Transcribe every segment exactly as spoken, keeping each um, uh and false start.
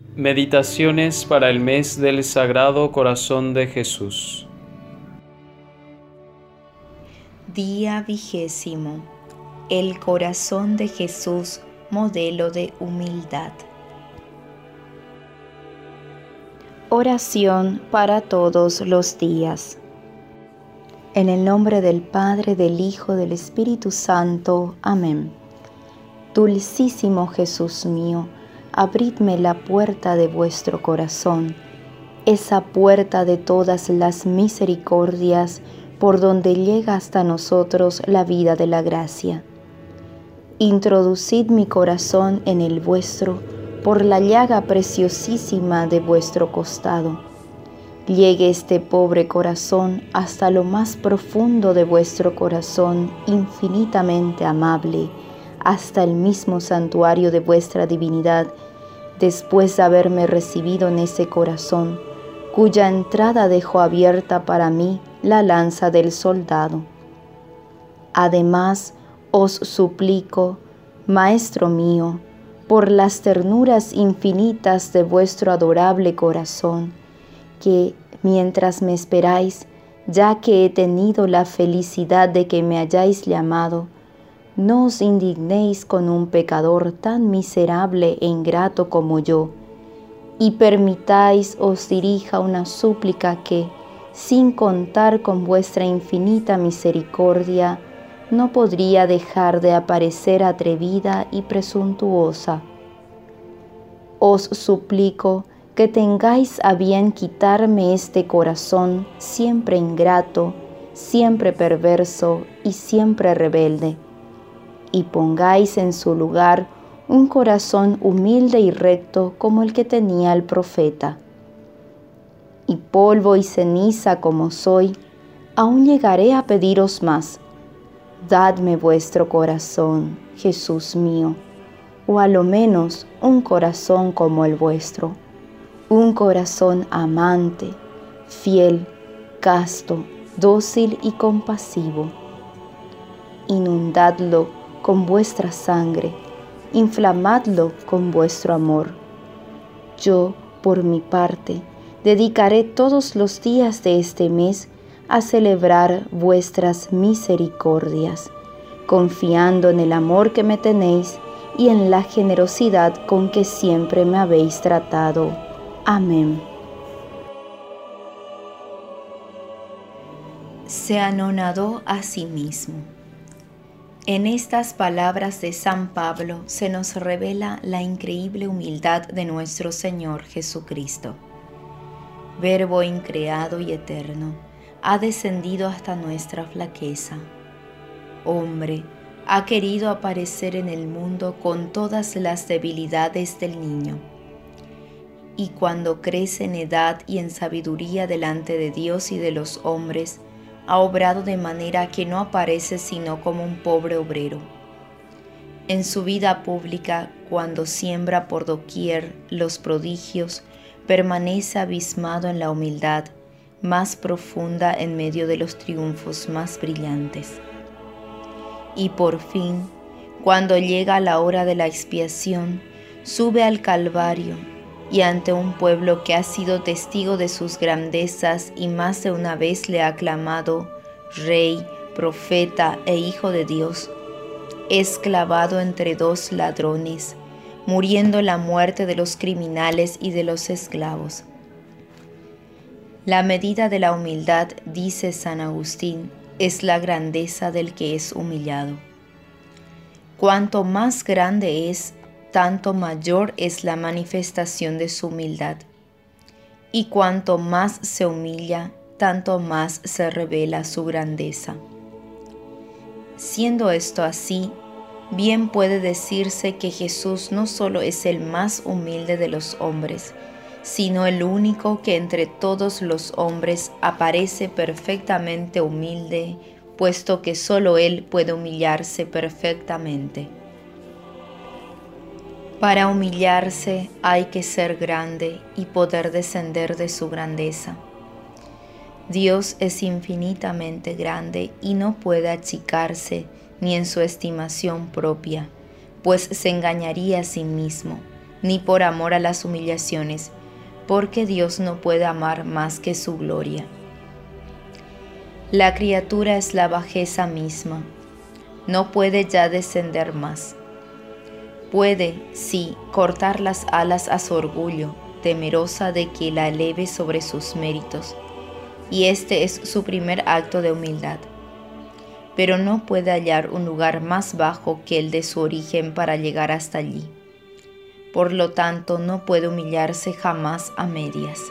Meditaciones para el mes del Sagrado Corazón de Jesús. Día vigésimo. El corazón de Jesús, modelo de humildad. Oración para todos los días. En el nombre del Padre, del Hijo, del Espíritu Santo. Amén. Dulcísimo Jesús mío, abridme la puerta de vuestro corazón, esa puerta de todas las misericordias por donde llega hasta nosotros la vida de la gracia. Introducid mi corazón en el vuestro por la llaga preciosísima de vuestro costado. Llegue este pobre corazón hasta lo más profundo de vuestro corazón infinitamente amable, hasta el mismo santuario de vuestra divinidad, después de haberme recibido en ese corazón, cuya entrada dejó abierta para mí la lanza del soldado. Además, os suplico, Maestro mío, por las ternuras infinitas de vuestro adorable corazón, que, mientras me esperáis, ya que he tenido la felicidad de que me hayáis llamado, no os indignéis con un pecador tan miserable e ingrato como yo, y permitáis os dirija una súplica que, sin contar con vuestra infinita misericordia, no podría dejar de aparecer atrevida y presuntuosa. Os suplico que tengáis a bien quitarme este corazón siempre ingrato, siempre perverso y siempre rebelde, y pongáis en su lugar un corazón humilde y recto como el que tenía el profeta. Y polvo y ceniza como soy, aún llegaré a pediros más. Dadme vuestro corazón, Jesús mío, o a lo menos un corazón como el vuestro, un corazón amante, fiel, casto, dócil y compasivo. Inundadlo con vuestra sangre, inflamadlo con vuestro amor. Yo, por mi parte, dedicaré todos los días de este mes a celebrar vuestras misericordias, confiando en el amor que me tenéis y en la generosidad con que siempre me habéis tratado. Amén. Se anonadó a sí mismo. En estas palabras de San Pablo se nos revela la increíble humildad de nuestro Señor Jesucristo. Verbo increado y eterno, ha descendido hasta nuestra flaqueza. Hombre, ha querido aparecer en el mundo con todas las debilidades del niño. Y cuando crece en edad y en sabiduría delante de Dios y de los hombres, ha obrado de manera que no aparece sino como un pobre obrero. En su vida pública, cuando siembra por doquier los prodigios, permanece abismado en la humildad más profunda en medio de los triunfos más brillantes. Y por fin, cuando llega la hora de la expiación, sube al Calvario y ante un pueblo que ha sido testigo de sus grandezas y más de una vez le ha aclamado Rey, Profeta e Hijo de Dios, es clavado entre dos ladrones, muriendo la muerte de los criminales y de los esclavos. La medida de la humildad, dice San Agustín, es la grandeza del que es humillado. Cuanto más grande es, tanto mayor es la manifestación de su humildad. Y cuanto más se humilla, tanto más se revela su grandeza. Siendo esto así, bien puede decirse que Jesús no solo es el más humilde de los hombres, sino el único que entre todos los hombres aparece perfectamente humilde, puesto que solo Él puede humillarse perfectamente. Para humillarse hay que ser grande y poder descender de su grandeza. Dios es infinitamente grande y no puede achicarse ni en su estimación propia, pues se engañaría a sí mismo, ni por amor a las humillaciones, porque Dios no puede amar más que su gloria. La criatura es la bajeza misma, no puede ya descender más. Puede, sí, cortar las alas a su orgullo, temerosa de que la eleve sobre sus méritos, y este es su primer acto de humildad. Pero no puede hallar un lugar más bajo que el de su origen para llegar hasta allí. Por lo tanto, no puede humillarse jamás a medias.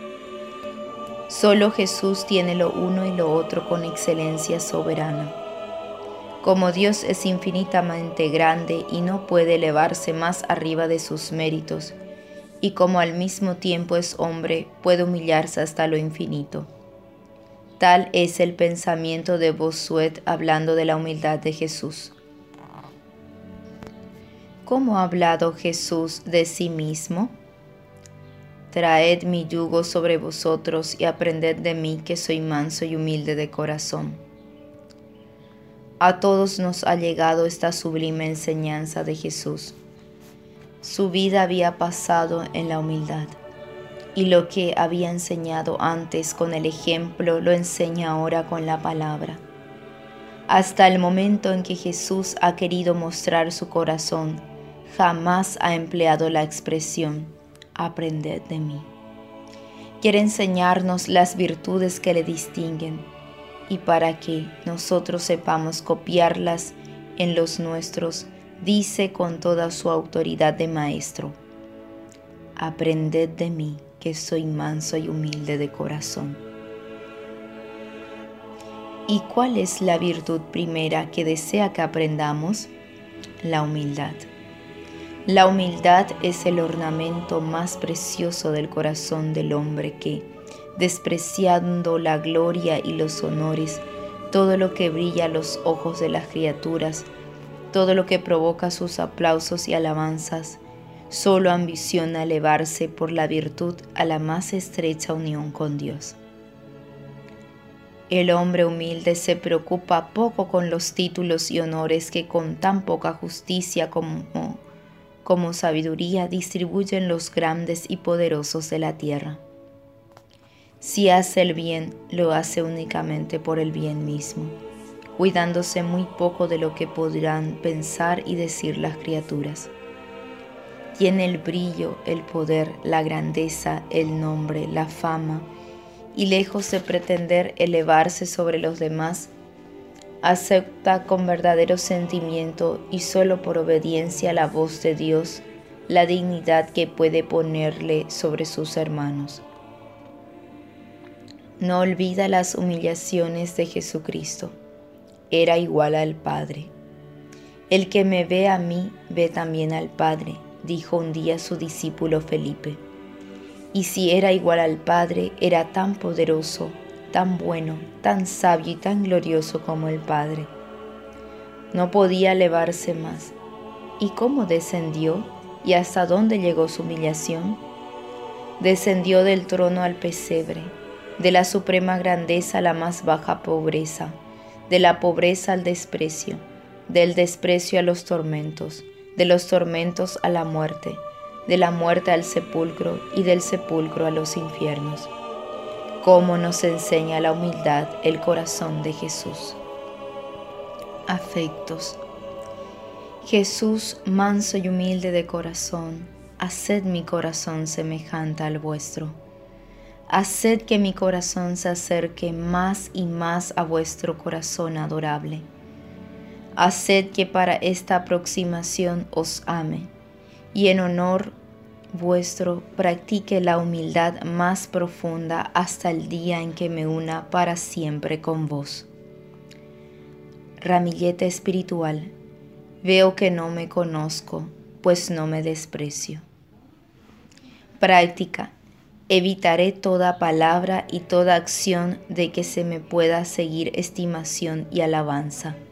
Solo Jesús tiene lo uno y lo otro con excelencia soberana. Como Dios es infinitamente grande y no puede elevarse más arriba de sus méritos, y como al mismo tiempo es hombre, puede humillarse hasta lo infinito. Tal es el pensamiento de Bossuet hablando de la humildad de Jesús. ¿Cómo ha hablado Jesús de sí mismo? Traed mi yugo sobre vosotros y aprended de mí, que soy manso y humilde de corazón. A todos nos ha llegado esta sublime enseñanza de Jesús. Su vida había pasado en la humildad, y lo que había enseñado antes con el ejemplo lo enseña ahora con la palabra. Hasta el momento en que Jesús ha querido mostrar su corazón, jamás ha empleado la expresión «aprended de mí». Quiere enseñarnos las virtudes que le distinguen, y para que nosotros sepamos copiarlas en los nuestros, dice con toda su autoridad de maestro: «Aprended de mí, que soy manso y humilde de corazón». ¿Y cuál es la virtud primera que desea que aprendamos? La humildad. La humildad es el ornamento más precioso del corazón del hombre que, despreciando la gloria y los honores, todo lo que brilla a los ojos de las criaturas, todo lo que provoca sus aplausos y alabanzas, solo ambiciona elevarse por la virtud a la más estrecha unión con Dios. El hombre humilde se preocupa poco con los títulos y honores que con tan poca justicia como, como sabiduría distribuyen los grandes y poderosos de la tierra. Si hace el bien, lo hace únicamente por el bien mismo, cuidándose muy poco de lo que podrán pensar y decir las criaturas. Tiene el brillo, el poder, la grandeza, el nombre, la fama, y lejos de pretender elevarse sobre los demás, acepta con verdadero sentimiento y solo por obediencia a la voz de Dios la dignidad que puede ponerle sobre sus hermanos. No olvida las humillaciones de Jesucristo. Era igual al Padre. El que me ve a mí, ve también al Padre, dijo un día su discípulo Felipe. Y si era igual al Padre, era tan poderoso, tan bueno, tan sabio y tan glorioso como el Padre. No podía elevarse más. ¿Y cómo descendió? ¿Y hasta dónde llegó su humillación? Descendió del trono al pesebre, de la suprema grandeza a la más baja pobreza, de la pobreza al desprecio, del desprecio a los tormentos, de los tormentos a la muerte, de la muerte al sepulcro y del sepulcro a los infiernos. ¿Cómo nos enseña la humildad el corazón de Jesús? Afectos. Jesús, manso y humilde de corazón, haced mi corazón semejante al vuestro. Haced que mi corazón se acerque más y más a vuestro corazón adorable. Haced que para esta aproximación os ame, y en honor vuestro practique la humildad más profunda hasta el día en que me una para siempre con vos. Ramillete espiritual, veo que no me conozco, pues no me desprecio. Práctica. Evitaré toda palabra y toda acción de que se me pueda seguir estimación y alabanza.